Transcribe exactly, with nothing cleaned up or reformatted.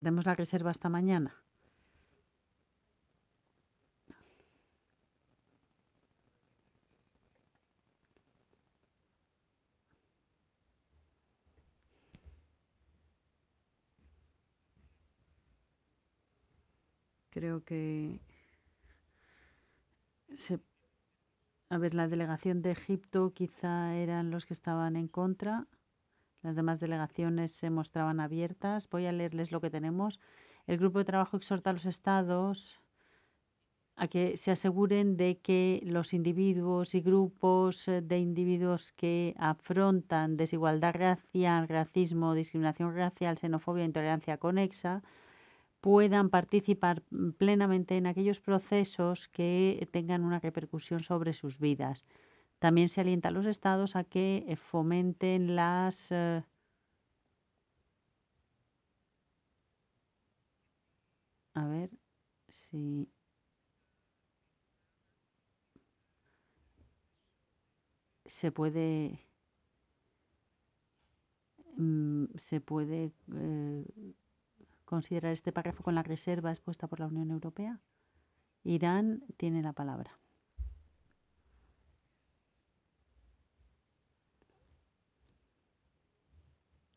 Demos la reserva hasta mañana. Creo que se, a ver, la delegación de Egipto quizá eran los que estaban en contra. Las demás delegaciones se mostraban abiertas. Voy a leerles lo que tenemos. El grupo de trabajo exhorta a los estados a que se aseguren de que los individuos y grupos eh, de individuos que afrontan desigualdad racial, racismo, discriminación racial, xenofobia e intolerancia conexa puedan participar plenamente en aquellos procesos que tengan una repercusión sobre sus vidas. También se alienta a los estados a que eh, fomenten las... eh, a ver si se puede, mm, se puede eh, considerar este párrafo con la reserva expuesta por la Unión Europea. Irán tiene la palabra.